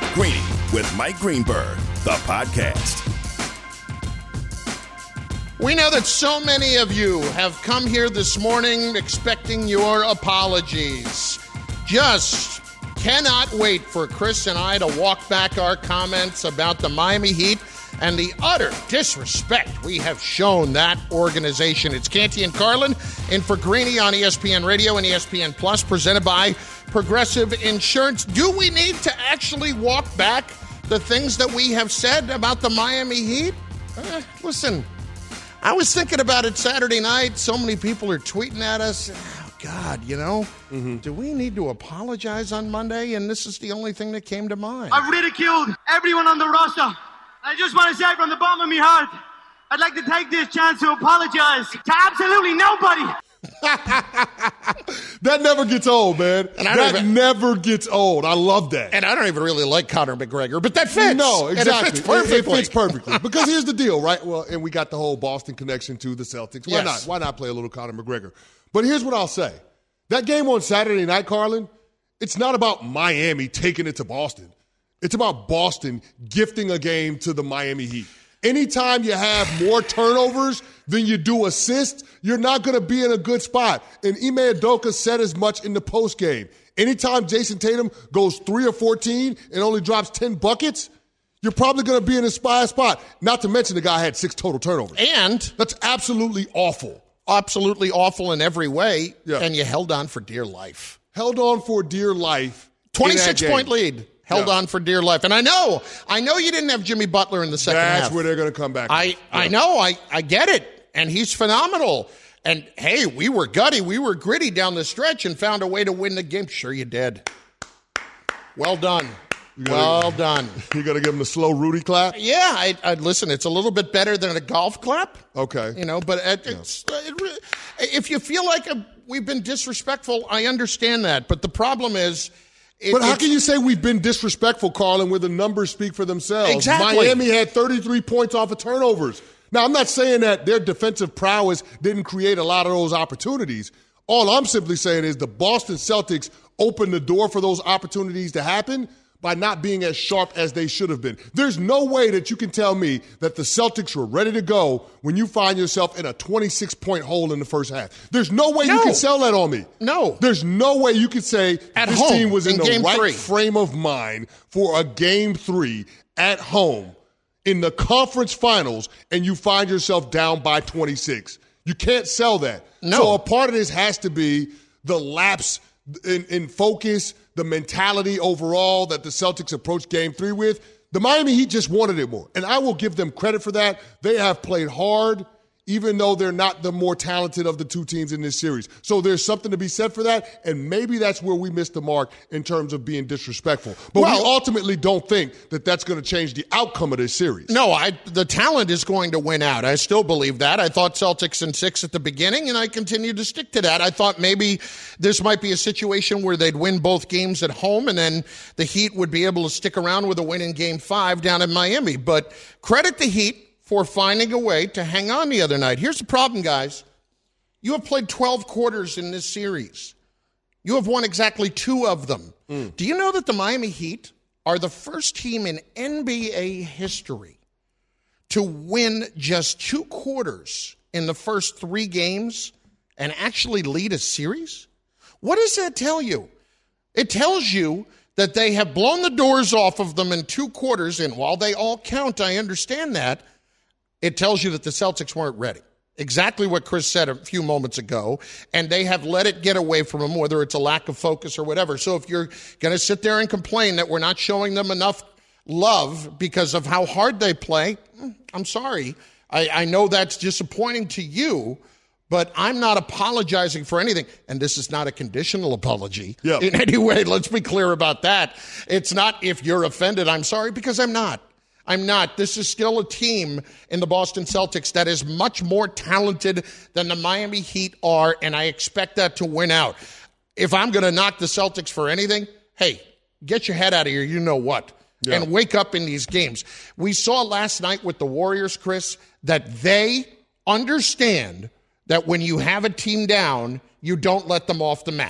Greeny with Mike Greenberg, the podcast. We know that so many of you have come here this morning expecting your apologies. Just cannot wait for Chris and I to walk back our comments about the Miami Heat and the utter disrespect we have shown that organization. It's Canty and Carlin in for Greeny on ESPN Radio and ESPN Plus, presented by Progressive Insurance. Do we need to actually walk back the things that we have said about the Miami Heat? Listen, I was thinking about it Saturday night. So many people are tweeting at us. Oh, God, do we need to apologize on Monday? And this is the only thing that came to mind. I've ridiculed everyone on the roster. I just want to say from the bottom of my heart, I'd like to take this chance to apologize to absolutely nobody. That never gets old, man. And never gets old. I love that. And I don't even really like Conor McGregor, but that fits. No, exactly. And it fits perfectly. It fits perfectly. Because here's the deal, right? Well, and we got the whole Boston connection to the Celtics. Why not? Why not play a little Conor McGregor? But here's what I'll say. That game on Saturday night, Carlin, it's not about Miami taking it to Boston. It's about Boston gifting a game to the Miami Heat. Anytime you have more turnovers than you do assists, you're not going to be in a good spot. And Ime Udoka said as much in the postgame. Anytime Jason Tatum goes 3 or 14 and only drops 10 buckets, you're probably going to be in a spot. Not to mention the guy had 6 total turnovers. And that's absolutely awful. Absolutely awful in every way. Yeah. And you held on for dear life. Held on for dear life. 26-point lead. Held on for dear life. And I know you didn't have Jimmy Butler in the second half. That's where they're going to come back. I know. I get it. And he's phenomenal. And, hey, we were gutty. We were gritty down the stretch and found a way to win the game. Sure you did. Well done. Well done. You got to give him the slow Rudy clap? Yeah. I'd listen, it's a little bit better than a golf clap. Okay. But if you feel like we've been disrespectful, I understand that. But the problem is... But how can you say we've been disrespectful, Carlin, where the numbers speak for themselves? Exactly. Miami had 33 points off of turnovers. Now, I'm not saying that their defensive prowess didn't create a lot of those opportunities. All I'm simply saying is the Boston Celtics opened the door for those opportunities to happen by not being as sharp as they should have been. There's no way that you can tell me that the Celtics were ready to go when you find yourself in a 26-point hole in the first half. There's no way you can sell that on me. No. There's no way you can say this team was in the right frame of mind for a Game 3 at home in the conference finals and you find yourself down by 26. You can't sell that. No. So a part of this has to be the lapse in focus, the mentality overall that the Celtics approached Game 3 with. The Miami Heat just wanted it more. And I will give them credit for that. They have played hard, even though they're not the more talented of the two teams in this series. So there's something to be said for that, and maybe that's where we missed the mark in terms of being disrespectful. But we ultimately don't think that that's going to change the outcome of this series. No, the talent is going to win out. I still believe that. I thought Celtics in 6 at the beginning, and I continue to stick to that. I thought maybe this might be a situation where they'd win both games at home, and then the Heat would be able to stick around with a win in Game 5 down in Miami. But credit the Heat for finding a way to hang on the other night. Here's the problem, guys. You have played 12 quarters in this series. You have won exactly 2 of them. Do you know that the Miami Heat are the first team in NBA history to win just 2 quarters in the first 3 games and actually lead a series? What does that tell you? It tells you that they have blown the doors off of them in 2 quarters, and while they all count, I understand that, it tells you that the Celtics weren't ready. Exactly what Chris said a few moments ago, and they have let it get away from them, whether it's a lack of focus or whatever. So if you're going to sit there and complain that we're not showing them enough love because of how hard they play, I'm sorry. I know that's disappointing to you, but I'm not apologizing for anything. And this is not a conditional apology in any way. Let's be clear about that. It's not if you're offended, I'm sorry, because I'm not. I'm not. This is still a team in the Boston Celtics that is much more talented than the Miami Heat are, and I expect that to win out. If I'm going to knock the Celtics for anything, hey, get your head out of here, you know what, and wake up in these games. We saw last night with the Warriors, Chris, that they understand that when you have a team down, you don't let them off the mat.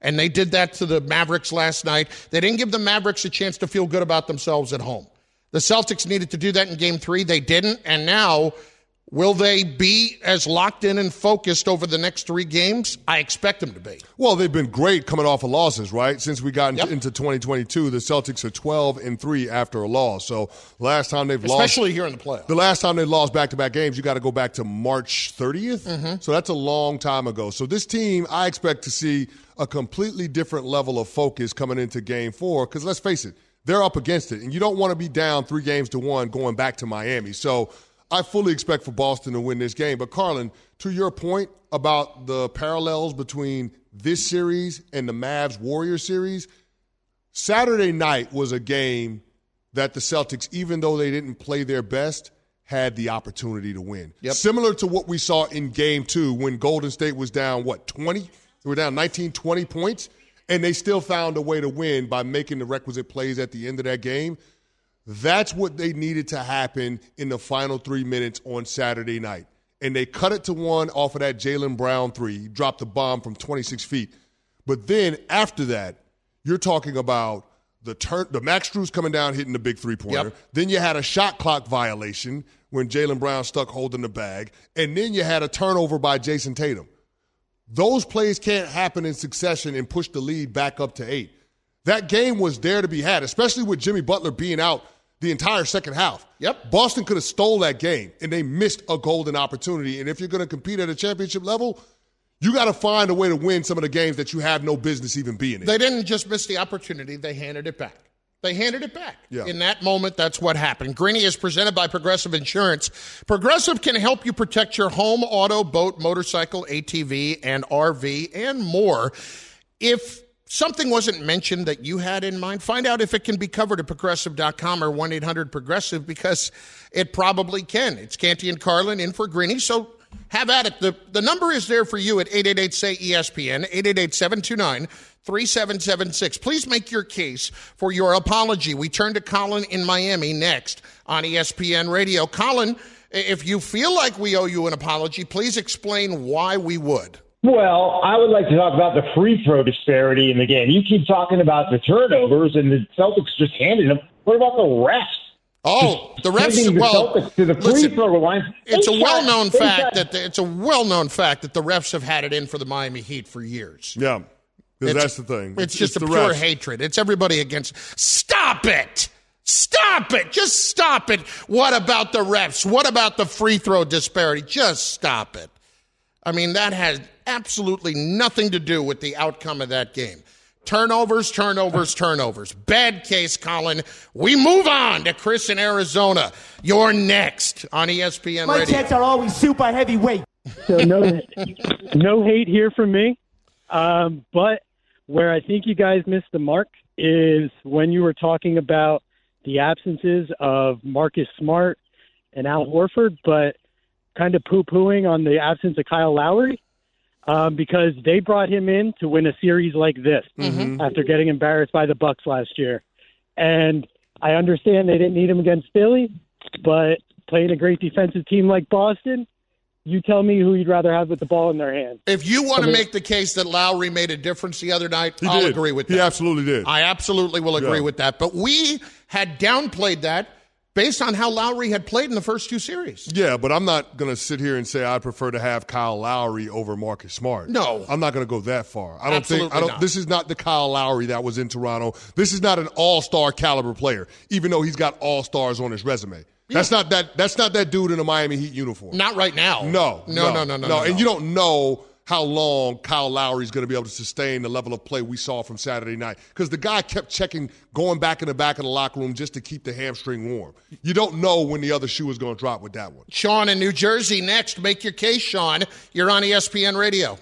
And they did that to the Mavericks last night. They didn't give the Mavericks a chance to feel good about themselves at home. The Celtics needed to do that in Game 3. They didn't. And now, will they be as locked in and focused over the next 3 games? I expect them to be. Well, they've been great coming off of losses, right? Since we got into 2022, the Celtics are 12-3 after a loss. So last time they've lost, especially here in the playoffs. The last time they lost back-to-back games, you got to go back to March 30th. Mm-hmm. So that's a long time ago. So this team, I expect to see a completely different level of focus coming into Game 4 because let's face it, they're up against it. And you don't want to be down 3-1 going back to Miami. So I fully expect for Boston to win this game. But, Carlin, to your point about the parallels between this series and the Mavs-Warriors series, Saturday night was a game that the Celtics, even though they didn't play their best, had the opportunity to win. Yep. Similar to what we saw in Game 2 when Golden State was down, 20? They were down 19, 20 points, and they still found a way to win by making the requisite plays at the end of that game. That's what they needed to happen in the final 3 minutes on Saturday night. And they cut it to 1 off of that Jaylen Brown 3. He dropped the bomb from 26 feet. But then after that, you're talking about the Max Strus coming down hitting the big three-pointer. Yep. Then you had a shot clock violation when Jaylen Brown stuck holding the bag. And then you had a turnover by Jason Tatum. Those plays can't happen in succession and push the lead back up to 8. That game was there to be had, especially with Jimmy Butler being out the entire second half. Yep. Boston could have stole that game, and they missed a golden opportunity. And if you're going to compete at a championship level, you got to find a way to win some of the games that you have no business even being in. They didn't just miss the opportunity. They handed it back. Yeah. In that moment, that's what happened. Greeny is presented by Progressive Insurance. Progressive can help you protect your home, auto, boat, motorcycle, ATV, and RV, and more. If something wasn't mentioned that you had in mind, find out if it can be covered at Progressive.com or 1-800-PROGRESSIVE because it probably can. It's Canty and Carlin in for Greeny, so have at it. The number is there for you at 888-SAY-ESPN, 888-729-3776. Please make your case for your apology. We turn to Colin in Miami next on ESPN Radio. Colin, if you feel like we owe you an apology, please explain why we would. Well, I would like to talk about the free throw disparity in the game. You keep talking about the turnovers, and the Celtics just handed them. What about the refs? Oh, the refs. To the free throw line. It's a well-known fact that the refs have had it in for the Miami Heat for years. Yeah, because that's the thing. It's just a pure hatred. It's everybody against. Stop it! Stop it! Just stop it! What about the refs? What about the free throw disparity? Just stop it. I mean, that has absolutely nothing to do with the outcome of that game. Turnovers. Bad case, Colin. We move on to Chris in Arizona. You're next on ESPN Radio. My checks are always super heavyweight. So no hate here from me. But where I think you guys missed the mark is when you were talking about the absences of Marcus Smart and Al Horford, but kind of poo-pooing on the absence of Kyle Lowry. Because they brought him in to win a series like this after getting embarrassed by the Bucks last year. And I understand they didn't need him against Philly, but playing a great defensive team like Boston, you tell me who you'd rather have with the ball in their hand. If you want to make the case that Lowry made a difference the other night, I'll agree with that. He absolutely did. I absolutely will agree with that. But we had downplayed that based on how Lowry had played in the first 2 series. Yeah, but I'm not going to sit here and say I'd prefer to have Kyle Lowry over Marcus Smart. No. I'm not going to go that far. Absolutely not. This is not the Kyle Lowry that was in Toronto. This is not an all-star caliber player, even though he's got all-stars on his resume. Yeah. That's not that dude in a Miami Heat uniform. Not right now. No. And you don't know how long Kyle Lowry is going to be able to sustain the level of play we saw from Saturday night. Because the guy kept checking, going back in the back of the locker room just to keep the hamstring warm. You don't know when the other shoe is going to drop with that one. Sean in New Jersey next. Make your case, Sean. You're on ESPN Radio.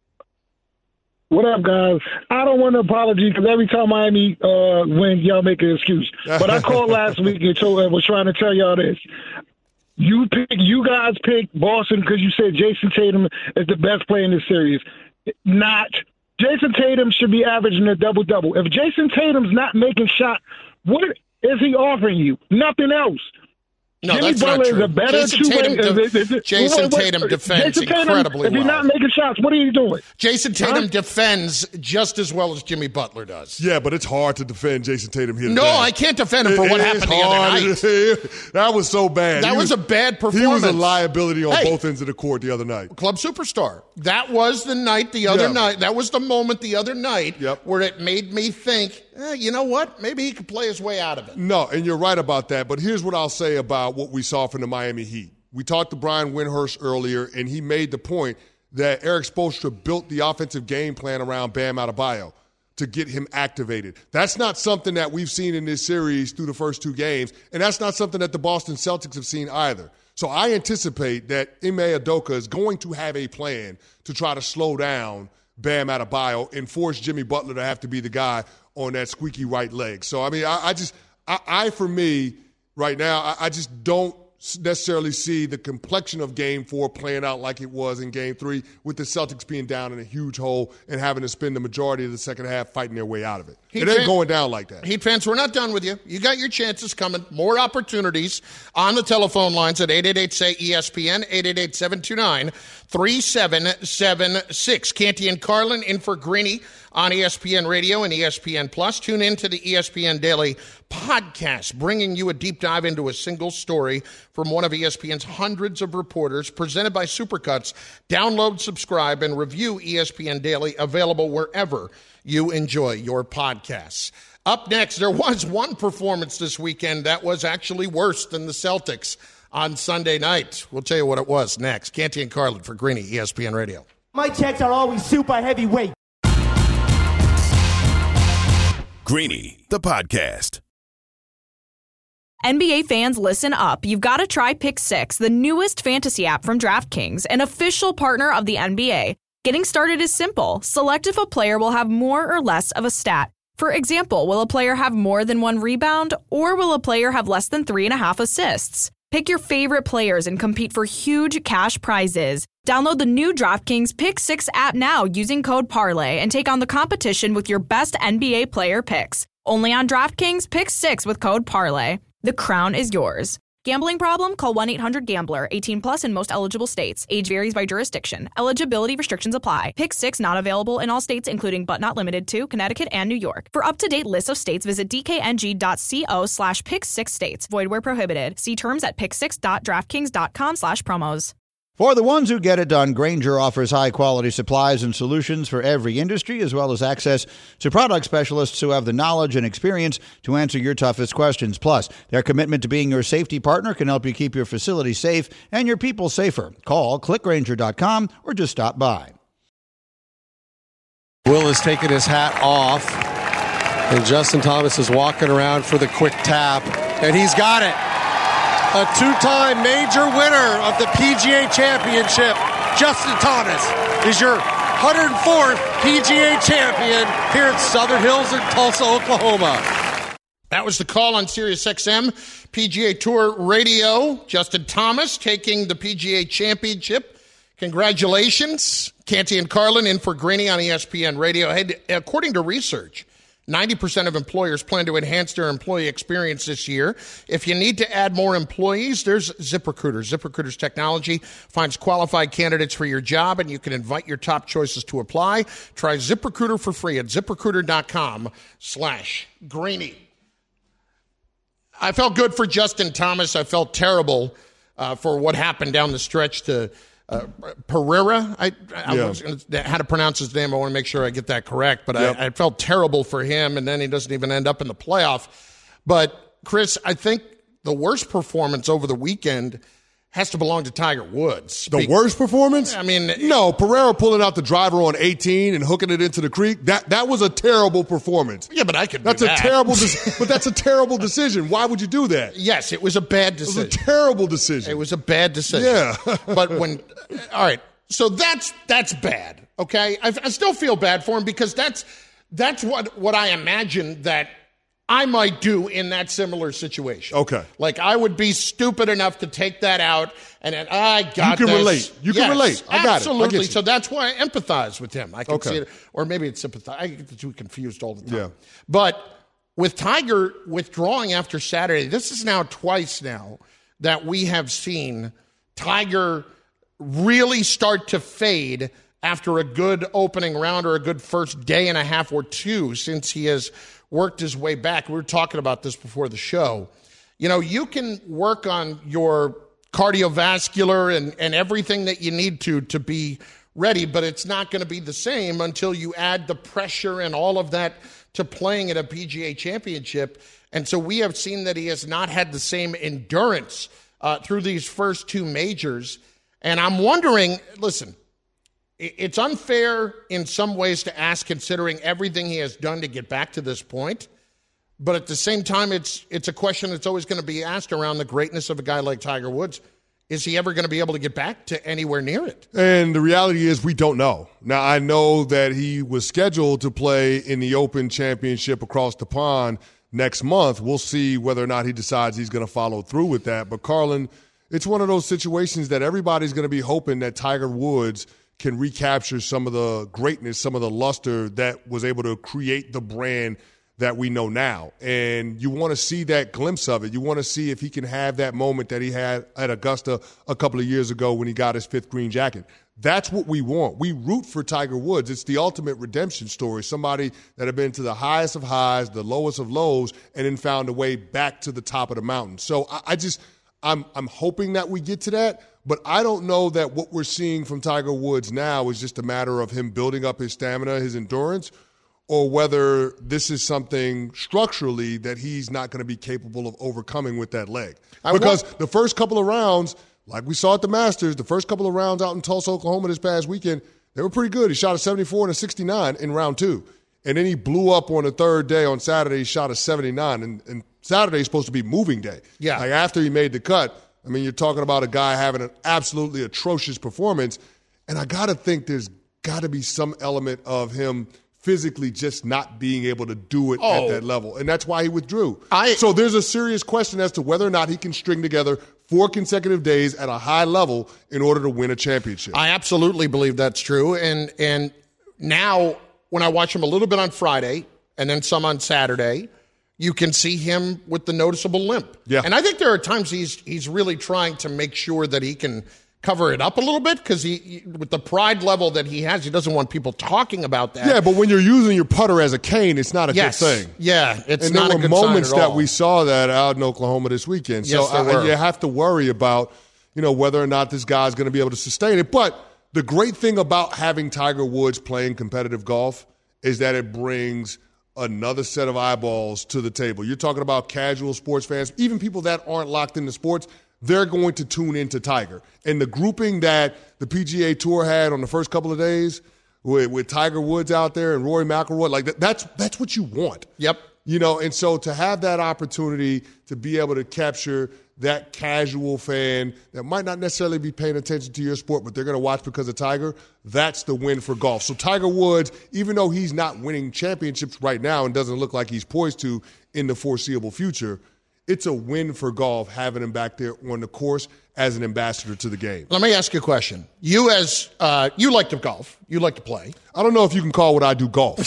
What up, guys? I don't want an apology because every time Miami wins, y'all make an excuse. But I called last week and was trying to tell y'all this. You guys picked Boston because you said Jason Tatum is the best player in this series. Not. Jason Tatum should be averaging a double-double. If Jason Tatum's not making shots, what is he offering you? Nothing else. No, Jimmy that's Butler not true. is a better two-way. Jason Tatum defends incredibly well. If he's not making shots, what are you doing? Jason Tatum defends just as well as Jimmy Butler does. Yeah, but it's hard to defend Jason Tatum here today. No, I can't defend him for what happened the other night. That was so bad. That was a bad performance. He was a liability on both ends of the court the other night. Club superstar. That was the night the other night. That was the moment the other night where it made me think, you know what? Maybe he could play his way out of it. No, and you're right about that. But here's what I'll say about what we saw from the Miami Heat. We talked to Brian Windhorst earlier, and he made the point that Eric Spoelstra built the offensive game plan around Bam Adebayo to get him activated. That's not something that we've seen in this series through the first two games, and that's not something that the Boston Celtics have seen either. So I anticipate that Ime Udoka is going to have a plan to try to slow down Bam Adebayo and force Jimmy Butler to have to be the guy on that squeaky right leg. So, I mean, for me, right now, I just don't necessarily see the complexion of Game 4 playing out like it was in Game 3 with the Celtics being down in a huge hole and having to spend the majority of the second half fighting their way out of it. It ain't going down like that. Heat fans, we're not done with you. You got your chances coming. More opportunities on the telephone lines at 888-SAY-ESPN, 888-729-3776. Canty and Carlin in for Greeny on ESPN Radio and ESPN Plus. Tune in to the ESPN Daily podcast, bringing you a deep dive into a single story from one of ESPN's hundreds of reporters, presented by Supercuts. Download, subscribe, and review ESPN Daily, available wherever you enjoy your podcasts. Up next, there was one performance this weekend that was actually worse than the Celtics on Sunday night. We'll tell you what it was next. Canty and Carlin for Greeny, ESPN Radio. My checks are always super heavyweight. Greeny, the podcast. NBA fans, listen up. You've got to try Pick 6, the newest fantasy app from DraftKings, an official partner of the NBA. Getting started is simple. Select if a player will have more or less of a stat. For example, will a player have more than 1 rebound, or will a player have less than 3.5 assists? Pick your favorite players and compete for huge cash prizes. Download the new DraftKings Pick 6 app now using code PARLAY and take on the competition with your best NBA player picks. Only on DraftKings Pick 6 with code PARLAY. The crown is yours. Gambling problem? Call 1-800-GAMBLER. 18 plus in most eligible states. Age varies by jurisdiction. Eligibility restrictions apply. Pick 6 not available in all states, including but not limited to Connecticut and New York. For up-to-date lists of states, visit dkng.co/pick6states. Void where prohibited. See terms at pick6.draftkings.com/promos. For the ones who get it done, Grainger offers high-quality supplies and solutions for every industry, as well as access to product specialists who have the knowledge and experience to answer your toughest questions. Plus, their commitment to being your safety partner can help you keep your facility safe and your people safer. Call clickgrainger.com or just stop by. Will has taken his hat off, and Justin Thomas is walking around for the quick tap, and he's got it. A two-time major winner of the PGA Championship, Justin Thomas is your 104th PGA champion here at Southern Hills in Tulsa, Oklahoma. That was the call on SiriusXM PGA Tour Radio. Justin Thomas taking the PGA Championship. Congratulations. Canty and Carlin in for Greeny on ESPN Radio. According to research, 90% of employers plan to enhance their employee experience this year. If you need to add more employees, there's ZipRecruiter. ZipRecruiter's technology finds qualified candidates for your job, and you can invite your top choices to apply. Try ZipRecruiter for free at ZipRecruiter.com/Greeny. I felt good for Justin Thomas. I felt terrible for what happened down the stretch to Pereira. I was how to pronounce his name. I want to make sure I get that correct. But I felt terrible for him, and then he doesn't even end up in the playoff. But, Chris, I think the worst performance over the weekend has to belong to Tiger Woods. The worst performance? I mean, no, Pereira pulling out the driver on 18 and hooking it into the creek. That was a terrible performance. Yeah, but I could. That's do a that. terrible. But that's a terrible decision. Why would you do that? Yes, it was a bad decision. It was a terrible decision. It was a bad decision. Yeah. But when, all right, so that's bad. Okay, I still feel bad for him because that's what I imagine that I might do in that similar situation. Okay. Like I would be stupid enough to take that out and then I got You can this. relate. You can relate. I got it. Absolutely. I get you. So that's why I empathize with him. I can see it. Or maybe it's sympathize. I get the two confused all the time. Yeah. But with Tiger withdrawing after Saturday, this is now twice now that we have seen Tiger really start to fade after a good opening round or a good first day and a half or two since he has worked his way back. We were talking about this before the show. You know, you can work on your cardiovascular and everything that you need to be ready, but it's not going to be the same until you add the pressure and all of that to playing at a PGA championship. And so we have seen that he has not had the same endurance through these first two majors. And I'm wondering, listen, it's unfair in some ways to ask, considering everything he has done to get back to this point. But at the same time, it's a question that's always going to be asked around the greatness of a guy like Tiger Woods. Is he ever going to be able to get back to anywhere near it? And the reality is we don't know. Now, I know that he was scheduled to play in the Open Championship across the pond next month. We'll see whether or not he decides he's going to follow through with that. But, Carlin, it's one of those situations that everybody's going to be hoping that Tiger Woods can recapture some of the greatness, some of the luster that was able to create the brand that we know now. And you want to see that glimpse of it. You want to see if he can have that moment that he had at Augusta a couple of years ago when he got his 5th green jacket. That's what we want. We root for Tiger Woods. It's the ultimate redemption story. Somebody that had been to the highest of highs, the lowest of lows, and then found a way back to the top of the mountain. So I'm hoping that we get to that, but I don't know that what we're seeing from Tiger Woods now is just a matter of him building up his stamina, his endurance, or whether this is something structurally that he's not going to be capable of overcoming with that leg. Because the first couple of rounds, like we saw at the Masters, the first couple of rounds out in Tulsa, Oklahoma this past weekend, they were pretty good. He shot a 74 and a 69 in round 2. And then he blew up on the third day. On Saturday, he shot a 79. And Saturday is supposed to be moving day. Yeah. Like after he made the cut, I mean, you're talking about a guy having an absolutely atrocious performance. And I got to think there's got to be some element of him physically just not being able to do it at that level. And that's why he withdrew. So there's a serious question as to whether or not he can string together 4 consecutive days at a high level in order to win a championship. I absolutely believe that's true. And now when I watch him a little bit on Friday and then some on Saturday, you can see him with the noticeable limp. Yeah. And I think there are times he's really trying to make sure that he can cover it up a little bit because he, with the pride level that he has, he doesn't want people talking about that. Yeah, but when you're using your putter as a cane, it's not a good thing. Yeah, it's and not a good sign at all. there were moments that we saw that out in Oklahoma this weekend. Yes, so you have to worry about, whether or not this guy's going to be able to sustain it. But the great thing about having Tiger Woods playing competitive golf is that it brings another set of eyeballs to the table. You're talking about casual sports fans, even people that aren't locked into sports. They're going to tune into Tiger. And the grouping that the PGA Tour had on the first couple of days with Tiger Woods out there and Rory McIlroy, like that's what you want. Yep. And so to have that opportunity to be able to capture that casual fan that might not necessarily be paying attention to your sport, but they're going to watch because of Tiger, that's the win for golf. So Tiger Woods, even though he's not winning championships right now and doesn't look like he's poised to in the foreseeable future, it's a win for golf having him back there on the course as an ambassador to the game. Let me ask you a question. You like to golf. You like to play. I don't know if you can call what I do golf.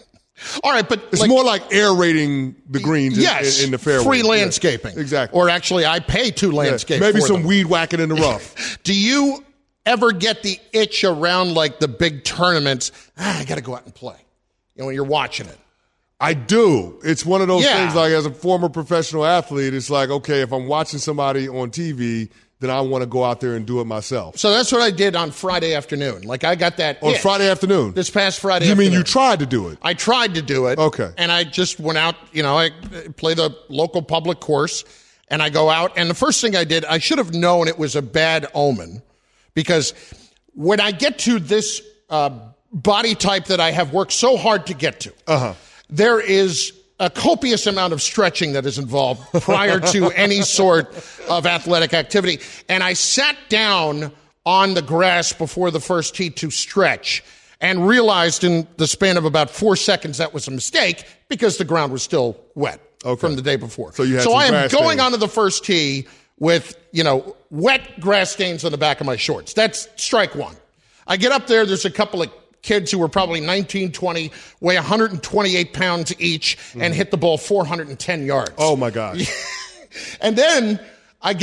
All right, but it's more like aerating the greens in the fairway. Free landscaping. Yeah, exactly. Or actually, I pay to landscape. Maybe for some them. weed whacking in the rough. Do you ever get the itch around like the big tournaments? I got to go out and play. When you're watching it. I do. It's one of those things, like as a former professional athlete, it's like, okay, if I'm watching somebody on TV, then I want to go out there and do it myself. So that's what I did on Friday afternoon. Like I got that on Friday afternoon? This past Friday afternoon. You mean you tried to do it? I tried to do it. Okay. And I just went out, I play the local public course, and I go out, and the first thing I did, I should have known it was a bad omen, because when I get to this body type that I have worked so hard to get to, there is a copious amount of stretching that is involved prior to any sort of athletic activity. And I sat down on the grass before the first tee to stretch and realized in the span of about 4 seconds that was a mistake because the ground was still wet from the day before. So I am going onto the first tee with, wet grass stains on the back of my shorts. That's strike one. I get up there, there's a couple of kids who were probably 19, 20, weigh 128 pounds each, and hit the ball 410 yards. Oh, my gosh. And then I get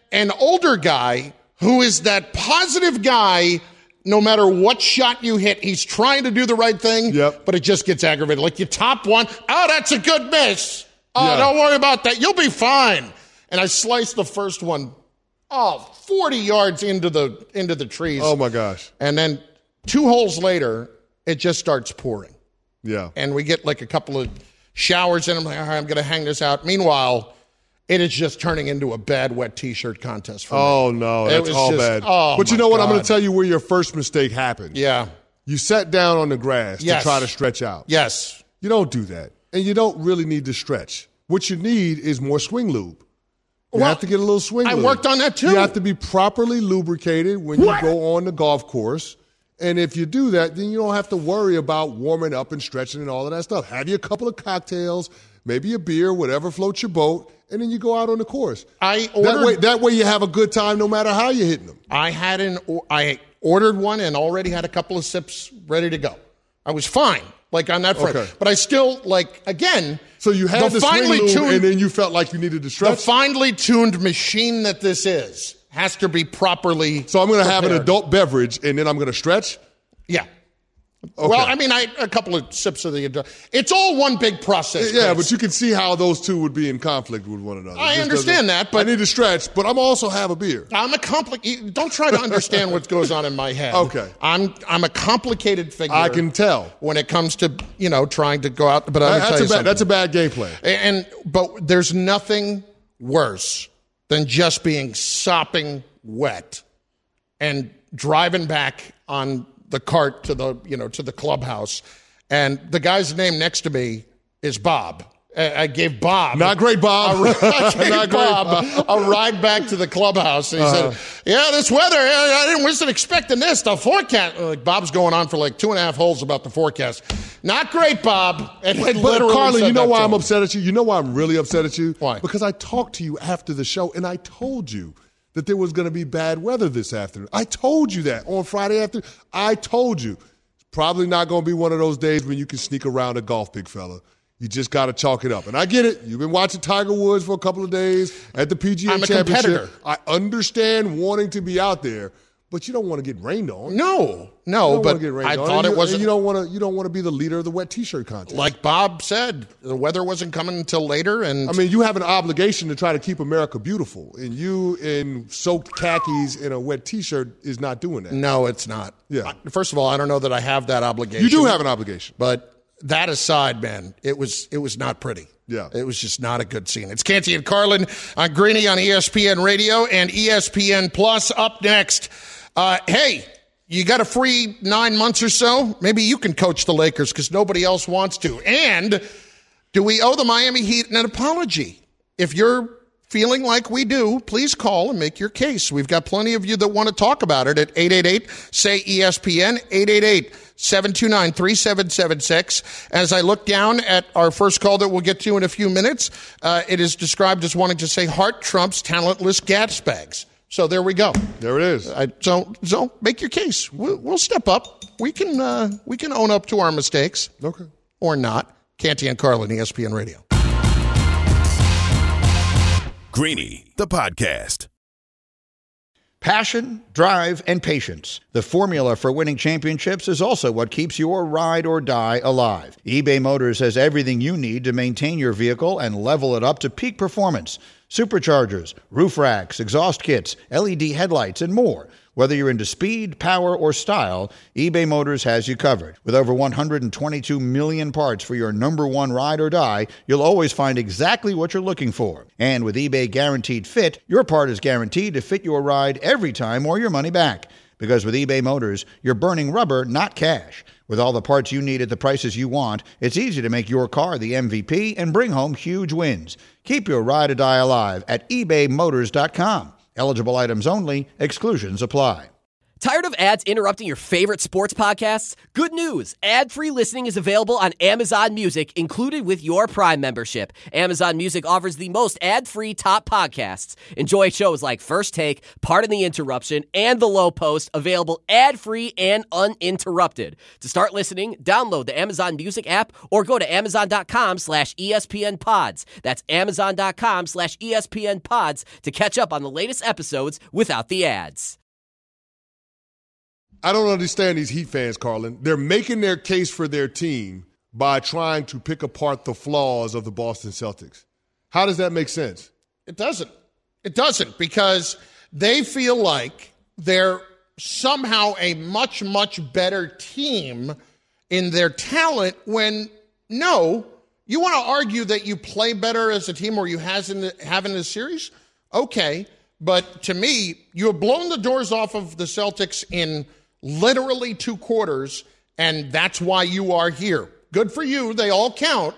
an older guy who is that positive guy. No matter what shot you hit, he's trying to do the right thing, but it just gets aggravated. Like you top one, oh, that's a good miss. Oh, don't worry about that. You'll be fine. And I sliced the first one, 40 yards into the trees. Oh, my gosh. And then 2 holes later, it just starts pouring. Yeah. And we get like a couple of showers in. I'm like, all right, I'm going to hang this out. Meanwhile, it is just turning into a bad wet T-shirt contest for me. Oh, no. That's all bad. But you know what? I'm going to tell you where your first mistake happened. Yeah. You sat down on the grass to try to stretch out. Yes. You don't do that. And you don't really need to stretch. What you need is more swing lube. You have to get a little swing lube. I worked on that, too. You have to be properly lubricated when you go on the golf course. And if you do that, then you don't have to worry about warming up and stretching and all of that stuff. Have you a couple of cocktails, maybe a beer, whatever floats your boat, and then you go out on the course. That way you have a good time no matter how you're hitting them. I ordered one and already had a couple of sips ready to go. I was fine, like on that front. Okay. But I still, again. So you had the swing lube and then you felt like you needed to stretch? The finely tuned machine that this is has to be properly So I'm going to have an adult beverage and then I'm going to stretch? Yeah. Okay. Well, I mean, a couple of sips of the adult. It's all one big process. Yeah, but you can see how those two would be in conflict with one another. I understand that, but I need to stretch, but I'm also have a beer. Don't try to understand what goes on in my head. Okay. I'm a complicated figure. I can tell. When it comes to, trying to go out, but that's a bad game plan. But there's nothing worse than just being sopping wet and driving back on the cart to the clubhouse, and the guy's name next to me is Bob. I gave Bob, not great Bob, a ride back to the clubhouse. And he said, "Yeah, this weather, I wasn't expecting this. The forecast." Bob's going on for 2.5 holes about the forecast. Not great, Bob. And but Carlin, you know why I'm upset at you? You know why I'm really upset at you? Why? Because I talked to you after the show, and I told you that there was going to be bad weather this afternoon. I told you that on Friday afternoon. I told you. It's probably not going to be one of those days when you can sneak around a golf, big fella. You just got to chalk it up. And I get it. You've been watching Tiger Woods for a couple of days at the PGA I'm a Championship. Competitor. I understand wanting to be out there, but you don't want to get rained on. No, but I thought it wasn't. You don't want to be the leader of the wet T-shirt contest. Like Bob said, the weather wasn't coming until later, and I mean, you have an obligation to try to keep America beautiful, and you in soaked khakis in a wet T-shirt is not doing that. No, it's not. Yeah. First of all, I don't know that I have that obligation. You do have an obligation, but that aside, man, it was not pretty. Yeah. It was just not a good scene. It's Canty and Carlin on Greeny on ESPN Radio and ESPN Plus. Up next. Hey, you got a free 9 months or so? Maybe you can coach the Lakers because nobody else wants to. And do we owe the Miami Heat an apology? If you're feeling like we do, please call and make your case. We've got plenty of you that want to talk about it at 888-SAY-ESPN, 888-729-3776. As I look down at our first call that we'll get to in a few minutes, it is described as wanting to say Hart trumps talentless gas bags. So there we go. There it is. So make your case. We'll step up. We can own up to our mistakes. Okay. Or not. Canty and Carlin, ESPN Radio. Greeny, the podcast. Passion, drive, and patience. The formula for winning championships is also what keeps your ride or die alive. eBay Motors has everything you need to maintain your vehicle and level it up to peak performance. Superchargers, roof racks, exhaust kits, LED headlights, and more. Whether you're into speed, power, or style, eBay Motors has you covered. With over 122 million parts for your number one ride or die, you'll always find exactly what you're looking for. And with eBay Guaranteed Fit, your part is guaranteed to fit your ride every time or your money back. Because with eBay Motors, you're burning rubber, not cash. With all the parts you need at the prices you want, it's easy to make your car the MVP and bring home huge wins. Keep your ride or die alive at ebaymotors.com. Eligible items only. Exclusions apply. Tired of ads interrupting your favorite sports podcasts? Good news! Ad-free listening is available on Amazon Music, included with your Prime membership. Amazon Music offers the most ad-free top podcasts. Enjoy shows like First Take, Pardon the Interruption, and The Low Post, available ad-free and uninterrupted. To start listening, download the Amazon Music app or go to amazon.com/ESPN Pods. That's amazon.com/ESPN Pods to catch up on the latest episodes without the ads. I don't understand these Heat fans, Carlin. They're making their case for their team by trying to pick apart the flaws of the Boston Celtics. How does that make sense? It doesn't. It doesn't, because they feel like they're somehow a much, much better team in their talent when, no, you want to argue that you play better as a team or you have in the series? Okay. But to me, you have blown the doors off of the Celtics in literally 2 quarters, and that's why you are here. Good for you. They all count.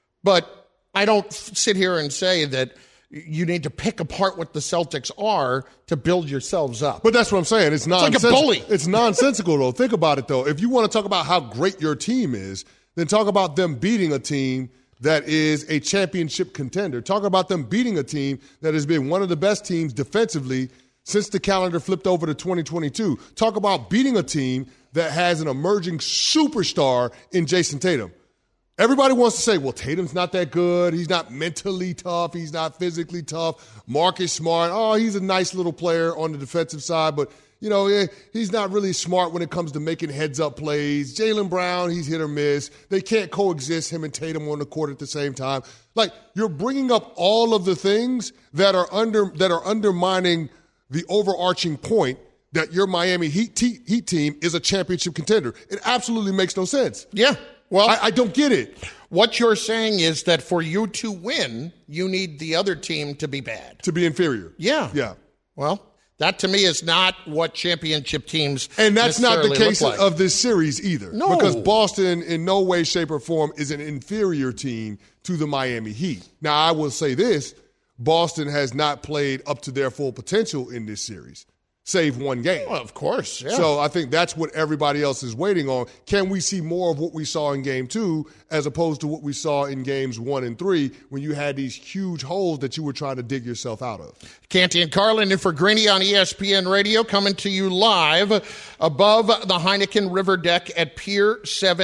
But I don't sit here and say that you need to pick apart what the Celtics are to build yourselves up. But that's what I'm saying. It's nonsensical. It's like a bully. It's nonsensical, though. Think about it, though. If you want to talk about how great your team is, then talk about them beating a team that is a championship contender. Talk about them beating a team that has been one of the best teams defensively since the calendar flipped over to 2022. Talk about beating a team that has an emerging superstar in Jason Tatum. Everybody wants to say, well, Tatum's not that good. He's not mentally tough. He's not physically tough. Marcus Smart, oh, he's a nice little player on the defensive side, but he's not really smart when it comes to making heads-up plays. Jaylen Brown, he's hit or miss. They can't coexist, him and Tatum on the court at the same time. Like, you're bringing up all of the things that are undermining the overarching point that your Miami Heat team is a championship contender. It absolutely makes no sense. Yeah. Well, I don't get it. What you're saying is that for you to win, you need the other team to be bad. To be inferior. Yeah. Yeah. Well, that to me is not what championship teams And that's not the case like. of this series either. No. Because Boston in no way, shape, or form is an inferior team to the Miami Heat. Now, I will say this. Boston has not played up to their full potential in this series, save one game. Well, of course, yeah. So I think that's what everybody else is waiting on. Can we see more of what we saw in Game 2 as opposed to what we saw in Games 1 and 3 when you had these huge holes that you were trying to dig yourself out of? Canty and Carlin in for Greeny on ESPN Radio, coming to you live above the Heineken River Deck at Pier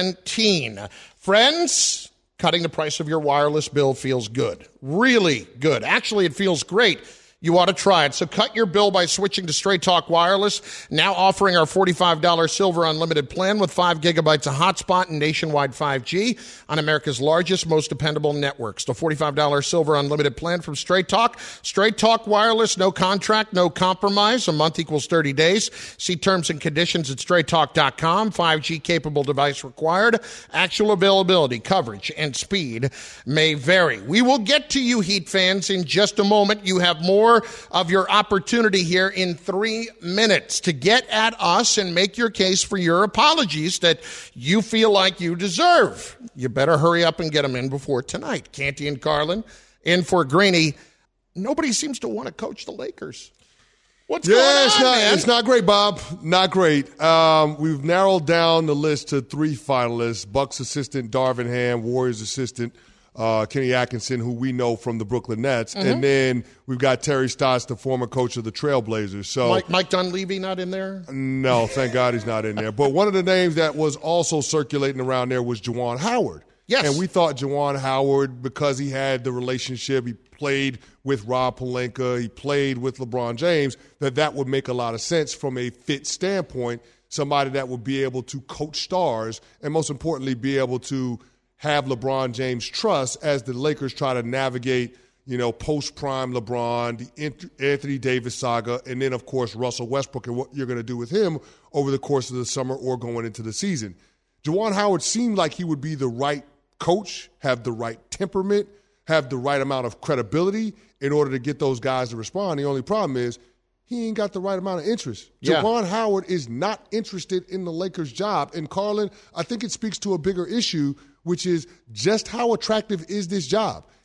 17. Friends, cutting the price of your wireless bill feels good. Really good. Actually, it feels great. You ought to try it. So cut your bill by switching to Straight Talk Wireless, now offering our $45 Silver Unlimited plan with 5 gigabytes of hotspot and nationwide 5G on America's largest, most dependable networks. The $45 Silver Unlimited plan from Straight Talk. Straight Talk Wireless, no contract, no compromise. A month equals 30 days. See terms and conditions at straighttalk.com. 5G capable device required. Actual availability, coverage, and speed may vary. We will get to you, Heat fans, in just a moment. You have more of your opportunity here in 3 minutes to get at us and make your case for your apologies that you feel like you deserve. You better hurry up and get them in before tonight. Canty and Carlin in for Greeny. Nobody seems to want to coach the Lakers. What's going on, man? It's not great, Bob. Not great. We've narrowed down the list to 3 finalists. Bucks assistant Darvin Ham, Warriors assistant Kenny Atkinson, who we know from the Brooklyn Nets. Mm-hmm. And then we've got Terry Stotts, the former coach of the Trailblazers. So Mike Dunleavy not in there? No, thank God he's not in there. But one of the names that was also circulating around there was Juwan Howard. Yes. And we thought Juwan Howard, because he had the relationship, he played with Rob Pelinka, he played with LeBron James, that would make a lot of sense from a fit standpoint, somebody that would be able to coach stars and, most importantly, be able to have LeBron James' trust as the Lakers try to navigate, post-prime LeBron, the Anthony Davis saga, and then, of course, Russell Westbrook and what you're going to do with him over the course of the summer or going into the season. Juwan Howard seemed like he would be the right coach, have the right temperament, have the right amount of credibility in order to get those guys to respond. The only problem is he ain't got the right amount of interest. Yeah. Juwan Howard is not interested in the Lakers' job. And, Carlin, I think it speaks to a bigger issue, which is just how attractive is this job?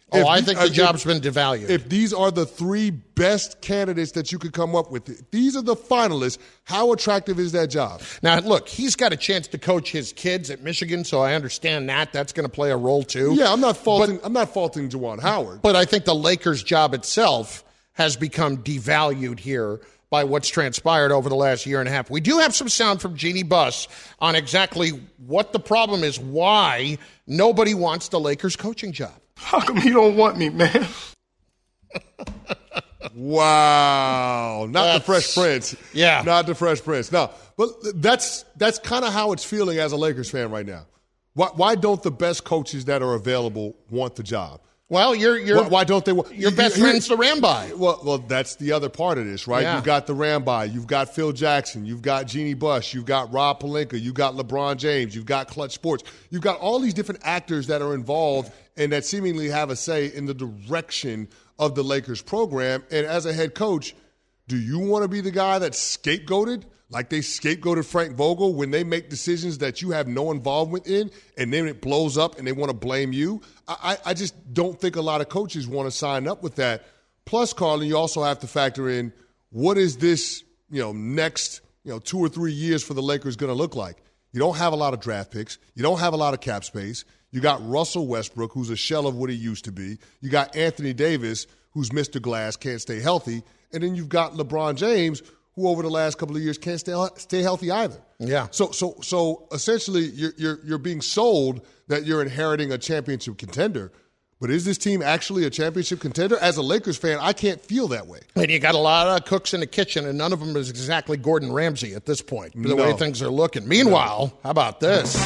I think the job's been devalued. If these are the three best candidates that you could come up with, if these are the finalists, how attractive is that job? Now, look, he's got a chance to coach his kids at Michigan, so I understand that. That's going to play a role too. Yeah, I'm not faulting Juwan Howard. But I think the Lakers' job itself has become devalued here by what's transpired over the last year and a half. We do have some sound from Jeannie Buss on exactly what the problem is, why nobody wants the Lakers coaching job. How come you don't want me, man? Wow. The Fresh Prince. Yeah. Not the Fresh Prince. No, but that's kind of how it's feeling as a Lakers fan right now. Why don't the best coaches that are available want the job? Well, why don't they? Your best friend's the Ramby. Well, that's the other part of this, right? Yeah. You've got the Ramby, you've got Phil Jackson, you've got Jeannie Buss, you've got Rob Pelinka, you've got LeBron James, you've got Clutch Sports, you've got all these different actors that are involved and that seemingly have a say in the direction of the Lakers program. And as a head coach, do you want to be the guy that's scapegoated? Like they scapegoated Frank Vogel when they make decisions that you have no involvement in, and then it blows up and they want to blame you. I just don't think a lot of coaches want to sign up with that. Plus, Carlin, you also have to factor in what is this, next, 2 or 3 years for the Lakers going to look like? You don't have a lot of draft picks. You don't have a lot of cap space. You got Russell Westbrook, who's a shell of what he used to be. You got Anthony Davis, who's Mr. Glass, can't stay healthy. And then you've got LeBron James, who over the last couple of years can't stay healthy either. Yeah. So essentially, you're being sold that you're inheriting a championship contender. But is this team actually a championship contender? As a Lakers fan, I can't feel that way. And you got a lot of cooks in the kitchen, and none of them is exactly Gordon Ramsay at this point, the way things are looking. Meanwhile, how about this?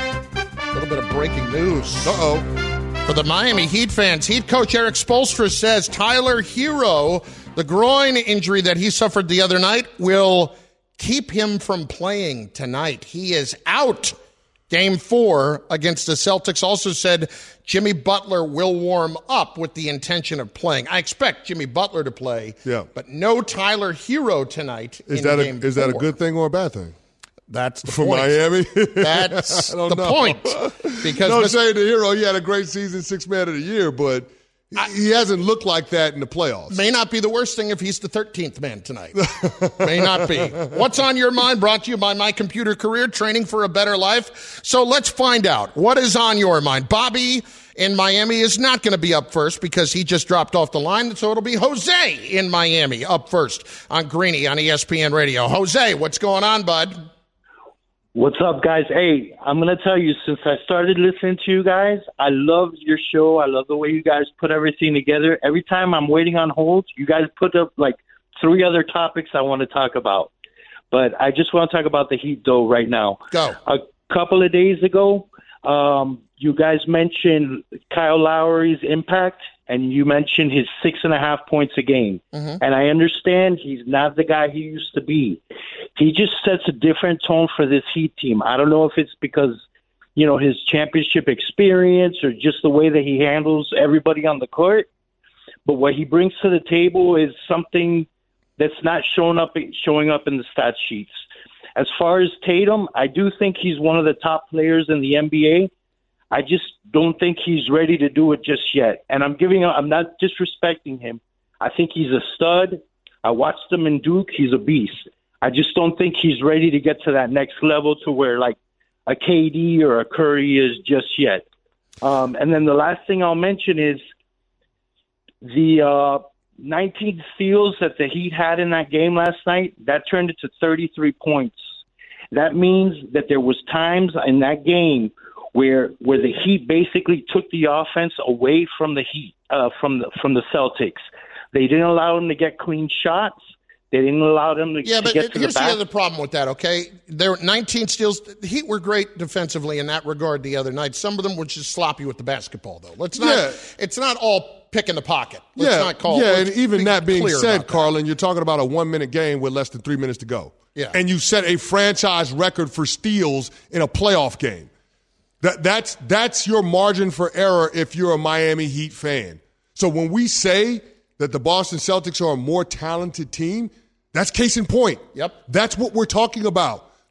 A little bit of breaking news. Uh-oh. For the Miami Heat fans, Heat coach Eric Spoelstra says Tyler Hero, the groin injury that he suffered the other night, will keep him from playing tonight. He is out. Game 4 against the Celtics. Also said Jimmy Butler will warm up with the intention of playing. I expect Jimmy Butler to play, but no Tyler Hero tonight in Game 4. Is that a good thing or a bad thing? That's the for point. Miami. That's the point. Because no, saying the Hero, he had a great season, 6th man of the year, but he hasn't looked like that in the playoffs. May not be the worst thing if he's the 13th man tonight. May not be. What's on your mind? Brought to you by My Computer Career, training for a better life. So let's find out. What is on your mind? Bobby in Miami is not going to be up first because he just dropped off the line. So it'll be Jose in Miami up first on Greeny on ESPN Radio. Jose, what's going on, bud? What's up, guys? Hey, I'm going to tell you, since I started listening to you guys, I love your show. I love the way you guys put everything together. Every time I'm waiting on hold, you guys put up like 3 other topics I want to talk about. But I just want to talk about the Heat, though, right now. Go. A couple of days ago, you guys mentioned Kyle Lowry's impact, and you mentioned his 6.5 points a game. Mm-hmm. And I understand he's not the guy he used to be. He just sets a different tone for this Heat team. I don't know if it's because, his championship experience or just the way that he handles everybody on the court. But what he brings to the table is something that's not showing up in the stat sheets. As far as Tatum, I do think he's one of the top players in the NBA. I just don't think he's ready to do it just yet. And I'm not disrespecting him. I think he's a stud. I watched him in Duke. He's a beast. I just don't think he's ready to get to that next level to where like a KD or a Curry is just yet. And then the last thing I'll mention is the 19 steals that the Heat had in that game last night, that turned into 33 points. That means that there was times in that game where the Heat basically took the offense away from the Heat, from the Celtics. They didn't allow them to get clean shots. They didn't allow them to get to the back. Yeah, but here's the other problem with that, okay? There were 19 steals. The Heat were great defensively in that regard the other night. Some of them were just sloppy with the basketball, though. It's not all pick in the pocket. And even that being said, Carlin, you're talking about a 1-minute game with less than 3 minutes to go. Yeah. And you set a franchise record for steals in a playoff game. That's your margin for error if you're a Miami Heat fan. So when we say that the Boston Celtics are a more talented team, that's case in point. Yep. That's what we're talking about.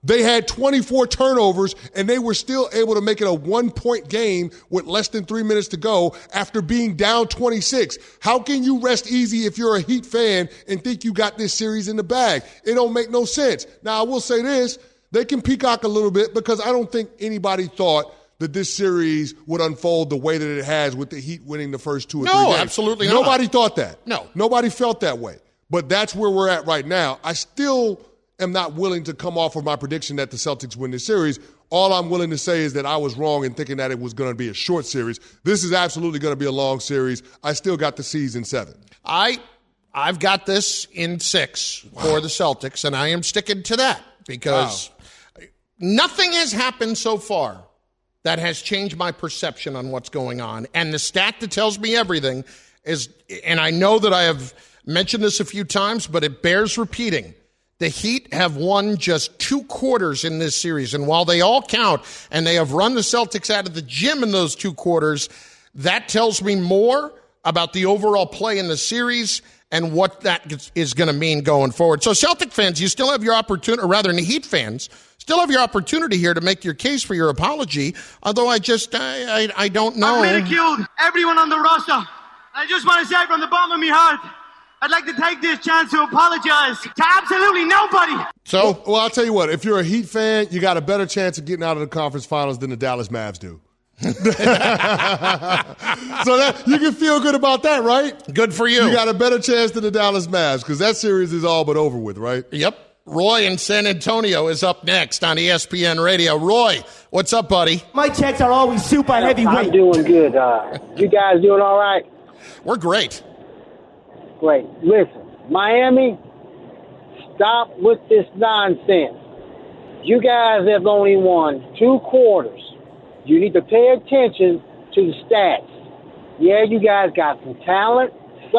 They had 24 turnovers, and they were still able to make it a 1-point game with less than 3 minutes to go after being down 26. How can you rest easy if you're a Heat fan and think you got this series in the bag? It don't make no sense. Now, I will say this. They can peacock a little bit because I don't think anybody thought that this series would unfold the way that it has with the Heat winning the first 2 or 3 games. No, absolutely not. Nobody thought that. No. Nobody felt that way. But that's where we're at right now. I still am not willing to come off of my prediction that the Celtics win this series. All I'm willing to say is that I was wrong in thinking that it was going to be a short series. This is absolutely going to be a long series. I still got the C's in 7. I've got this in 6 for the Celtics, and I am sticking to that because nothing has happened so far that has changed my perception on what's going on. And the stat that tells me everything is, and I know that I have mentioned this a few times, but it bears repeating. The Heat have won just 2 quarters in this series. And while they all count and they have run the Celtics out of the gym in those 2 quarters, that tells me more about the overall play in the series and what that is going to mean going forward. So Celtic fans, you still have your opportunity, or rather Heat fans, still have your opportunity here to make your case for your apology. Although I don't know. I've ridiculed everyone on the roster. I just want to say from the bottom of my heart, I'd like to take this chance to apologize to absolutely nobody. So, well, I'll tell you what. If you're a Heat fan, you got a better chance of getting out of the conference finals than the Dallas Mavs do. So that you can feel good about that, right? Good for you. You got a better chance than the Dallas Mavs because that series is all but over with, right? Yep. Roy in San Antonio is up next on ESPN Radio. Roy, what's up, buddy? My checks are always super heavyweight. I'm doing good. You guys doing all right? We're great. Great. Listen, Miami, stop with this nonsense. You guys have only won 2 quarters. You need to pay attention to the stats. Yeah, you guys got some talent,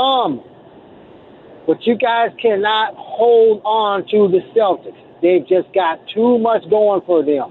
but you guys cannot hold on to the Celtics. They've just got too much going for them.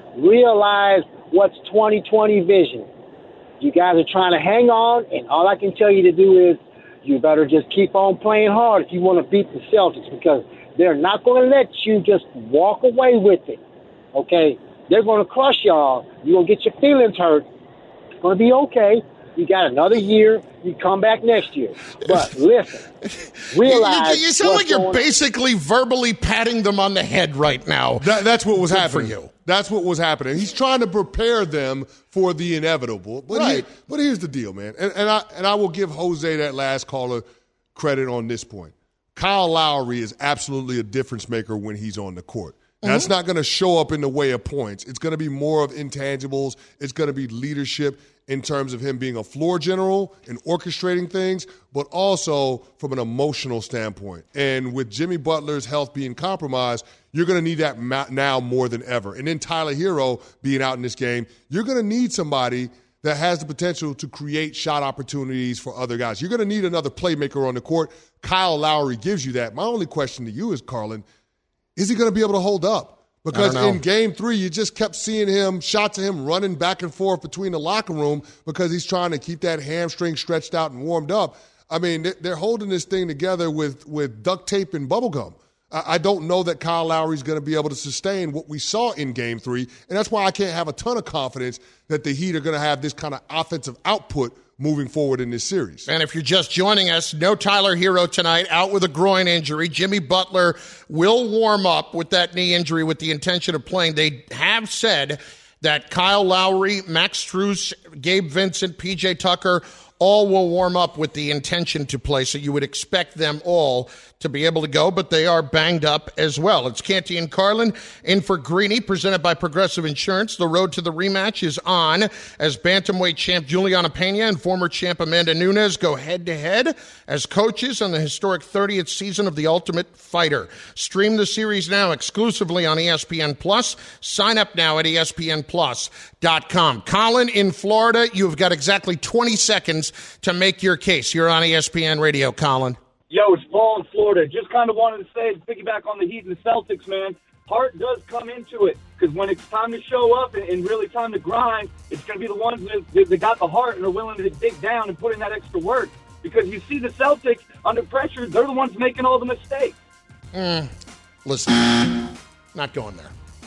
Realize what's 2020 vision. You guys are trying to hang on, and all I can tell you to do is you better just keep on playing hard if you want to beat the Celtics because they're not going to let you just walk away with it, okay? They're going to crush y'all. You're going to get your feelings hurt. It's going to be okay. You got another year. You come back next year. But listen, realize you sound like you're basically verbally patting them on the head right now. That's what was Good happening. For you. That's what was happening. He's trying to prepare them for the inevitable. But right. But here's the deal, man. And I will give Jose, that last caller, credit on this point. Kyle Lowry is absolutely a difference maker when he's on the court. That's not going to show up in the way of points. It's going to be more of intangibles. It's going to be leadership in terms of him being a floor general and orchestrating things, but also from an emotional standpoint. And with Jimmy Butler's health being compromised, you're going to need that now more than ever. And then Tyler Hero being out in this game, you're going to need somebody that has the potential to create shot opportunities for other guys. You're going to need another playmaker on the court. Kyle Lowry gives you that. My only question to you is, Carlin, is he going to be able to hold up? Because in Game 3, you just kept seeing shots of him running back and forth between the locker room because he's trying to keep that hamstring stretched out and warmed up. I mean, they're holding this thing together with duct tape and bubble gum. I don't know that Kyle Lowry's going to be able to sustain what we saw in Game 3, and that's why I can't have a ton of confidence that the Heat are going to have this kind of offensive output moving forward in this series. And if you're just joining us, no Tyler Hero tonight, out with a groin injury. Jimmy Butler will warm up with that knee injury with the intention of playing. They have said that Kyle Lowry, Max Strus, Gabe Vincent, PJ Tucker, all will warm up with the intention to play. So you would expect them all to be able to go, but they are banged up as well. It's Canty and Carlin in for Greeny, presented by Progressive Insurance. The road to the rematch is on as bantamweight champ Juliana Pena and former champ Amanda Nunes go head-to-head as coaches on the historic 30th season of The Ultimate Fighter. Stream the series now exclusively on ESPN+. Sign up now at ESPNplus.com. Colin in Florida, you've got exactly 20 seconds to make your case. You're on ESPN Radio, Colin. Yo, it's Paul in Florida. Just kind of wanted to say, to piggyback on the Heat and the Celtics, man, heart does come into it because when it's time to show up and really time to grind, it's going to be the ones that got the heart and are willing to dig down and put in that extra work. Because you see the Celtics under pressure, they're the ones making all the mistakes. Listen, not going there.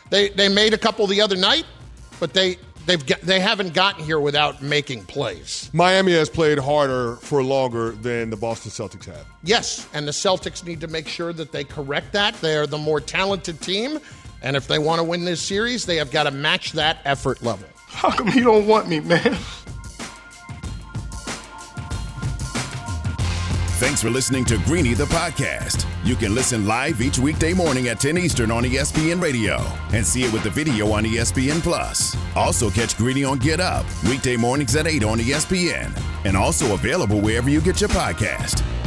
They made a couple the other night, but they haven't gotten here without making plays. Miami has played harder for longer than the Boston Celtics have. Yes, and the Celtics need to make sure that they correct that. They are the more talented team, and if they want to win this series, they have got to match that effort level. How come you don't want me, man? Thanks for listening to Greeny the podcast. You can listen live each weekday morning at 10 Eastern on ESPN Radio and see it with the video on ESPN Plus. Also catch Greeny on Get Up weekday mornings at 8 on ESPN and also available wherever you get your podcast.